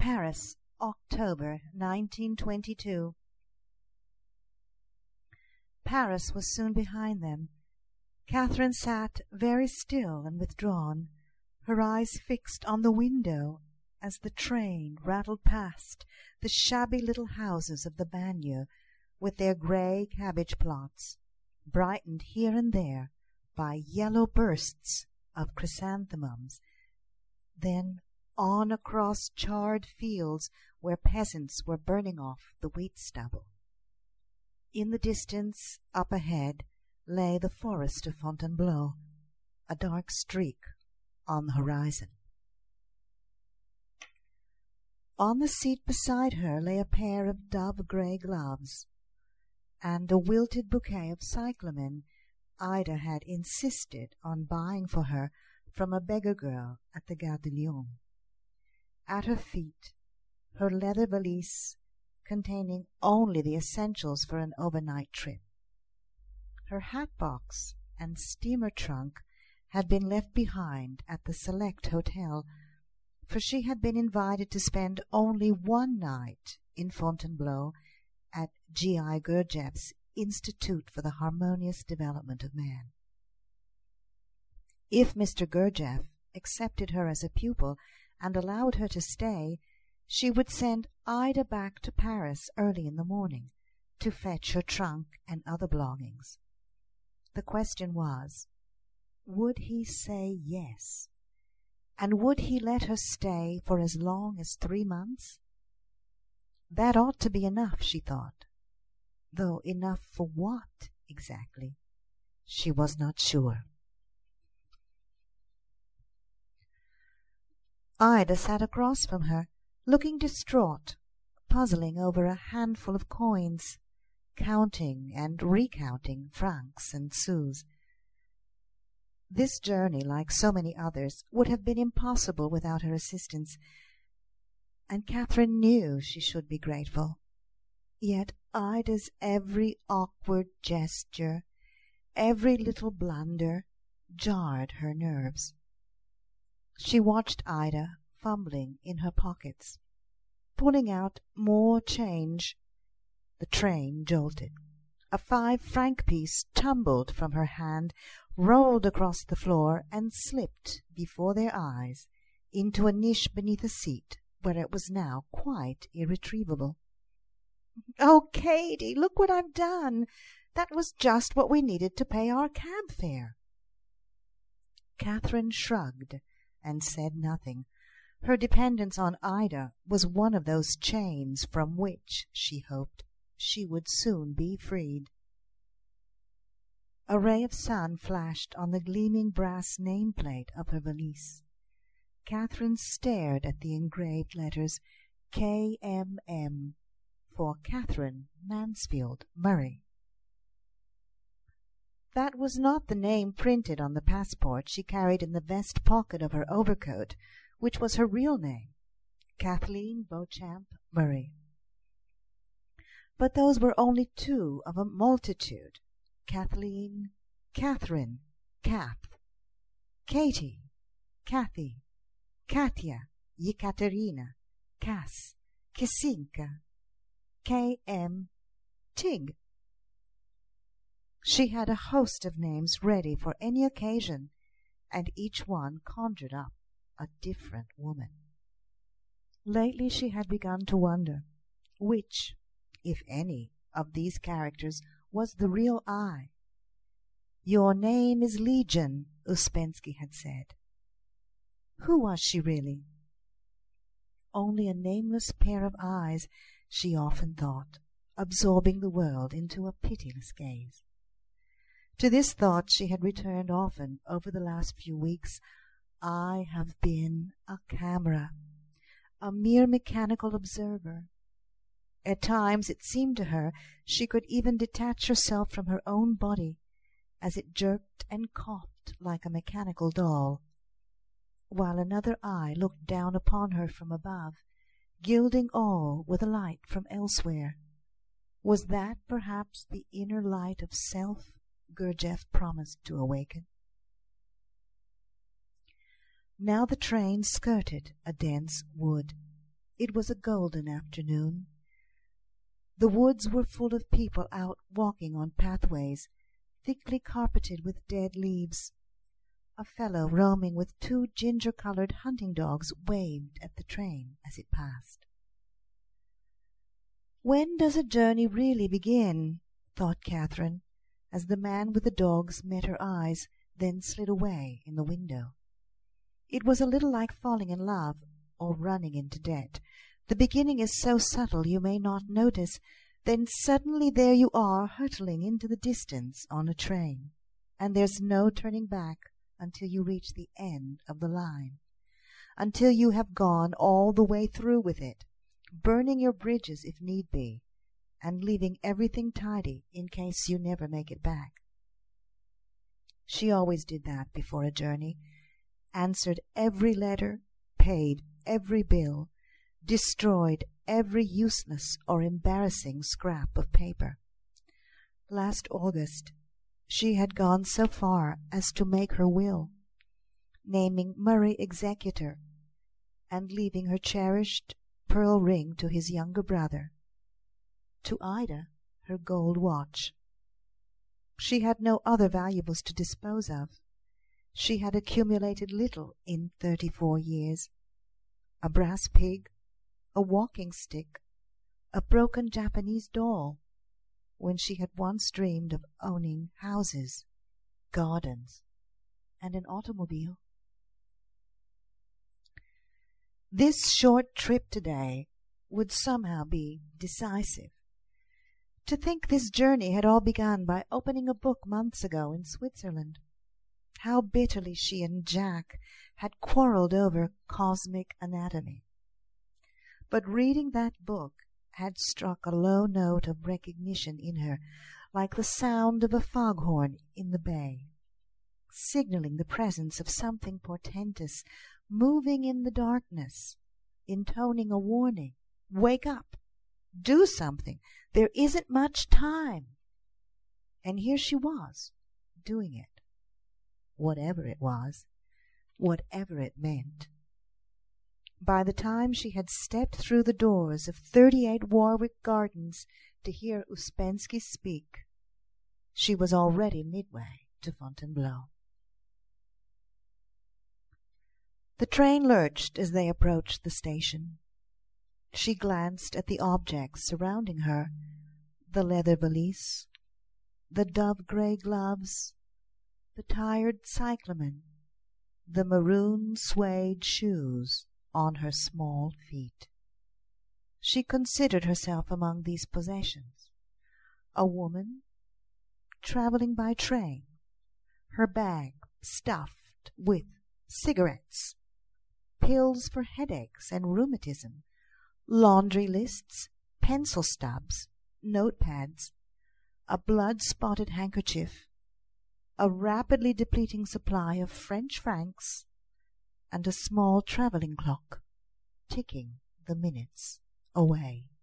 Paris, October 1922. Paris was soon behind them. Catherine sat very still and withdrawn, her eyes fixed on the window as the train rattled past the shabby little houses of the banlieue with their grey cabbage plots, brightened here and there by yellow bursts of chrysanthemums, then on across charred fields where peasants were burning off the wheat stubble. In the distance, up ahead, lay the forest of Fontainebleau, a dark streak on the horizon. On the seat beside her lay a pair of dove-grey gloves, and a wilted bouquet of cyclamen Ida had insisted on buying for her from a beggar girl at the Gare de Lyon. At her feet, her leather valise containing only the essentials for an overnight trip. Her hat-box and steamer trunk had been left behind at the Select Hotel, for she had been invited to spend only one night in Fontainebleau at G.I. Gurdjieff's Institute for the Harmonious Development of Man. If Mr. Gurdjieff accepted her as a pupil and allowed her to stay, she would send Ida back to Paris early in the morning to fetch her trunk and other belongings. The question was, would he say yes? And would he let her stay for as long as 3 months? That ought to be enough, she thought, though enough for what exactly, she was not sure. Ida sat across from her, looking distraught, puzzling over a handful of coins, counting and recounting francs and sous. This journey, like so many others, would have been impossible without her assistance, and Catherine knew she should be grateful. Yet Ida's every awkward gesture, every little blunder, jarred her nerves. She watched Ida fumbling in her pockets, pulling out more change. The train jolted. A 5-franc piece tumbled from her hand, rolled across the floor, and slipped before their eyes into a niche beneath a seat where it was now quite irretrievable. "Oh, Katie, look what I've done! That was just what we needed to pay our cab fare." Catherine shrugged and said nothing. Her dependence on Ida was one of those chains from which, she hoped, she would soon be freed. A ray of sun flashed on the gleaming brass nameplate of her valise. Catherine stared at the engraved letters K.M.M. for Catherine Mansfield Murray. That was not the name printed on the passport she carried in the vest pocket of her overcoat, which was her real name, Kathleen Beauchamp Murray. But those were only two of a multitude. Kathleen, Catherine, Kath, Katie, Kathy, Katya, Yekaterina, Cass, Kisinka, K.M., Tig. She had a host of names ready for any occasion, and each one conjured up a different woman. Lately she had begun to wonder which, if any, of these characters was the real I. "Your name is Legion," Ouspensky had said. Who was she really? Only a nameless pair of eyes, she often thought, absorbing the world into a pitiless gaze. To this thought she had returned often over the last few weeks. I have been a camera, a mere mechanical observer. At times it seemed to her she could even detach herself from her own body, as it jerked and coughed like a mechanical doll, while another eye looked down upon her from above, gilding all with a light from elsewhere. Was that perhaps the inner light of self Gurdjieff promised to awaken? Now the train skirted a dense wood. It was a golden afternoon. The woods were full of people out walking on pathways thickly carpeted with dead leaves. A fellow roaming with 2 ginger-colored hunting dogs waved at the train as it passed. "When does a journey really begin?" thought Catherine, as the man with the dogs met her eyes, then slid away in the window. It was a little like falling in love or running into debt. The beginning is so subtle you may not notice, then suddenly there you are hurtling into the distance on a train, and there's no turning back until you reach the end of the line, until you have gone all the way through with it, burning your bridges if need be, and leaving everything tidy in case you never make it back. She always did that before a journey, answered every letter, paid every bill, destroyed every useless or embarrassing scrap of paper. Last August she had gone so far as to make her will, naming Murray executor, and leaving her cherished pearl ring to his younger brother, to Ida her gold watch. She had no other valuables to dispose of. She had accumulated little in 34 years. A brass pig, a walking stick, a broken Japanese doll, when she had once dreamed of owning houses, gardens, and an automobile. This short trip today would somehow be decisive. To think this journey had all begun by opening a book months ago in Switzerland. How bitterly she and Jack had quarreled over cosmic anatomy. But reading that book had struck a low note of recognition in her, like the sound of a foghorn in the bay, signaling the presence of something portentous moving in the darkness, intoning a warning. Wake up! Do something! There isn't much time! And here she was, doing it. Whatever it was, whatever it meant. By the time she had stepped through the doors of 38 Warwick Gardens to hear Ouspensky speak, she was already midway to Fontainebleau. The train lurched as they approached the station. She glanced at the objects surrounding her, the leather valise, the dove-grey gloves, the tired cyclamen, the maroon suede shoes on her small feet. She considered herself among these possessions, a woman traveling by train, her bag stuffed with cigarettes, pills for headaches and rheumatism, laundry lists, pencil stubs, notepads, a blood-spotted handkerchief, a rapidly depleting supply of French francs, and a small travelling clock ticking the minutes away.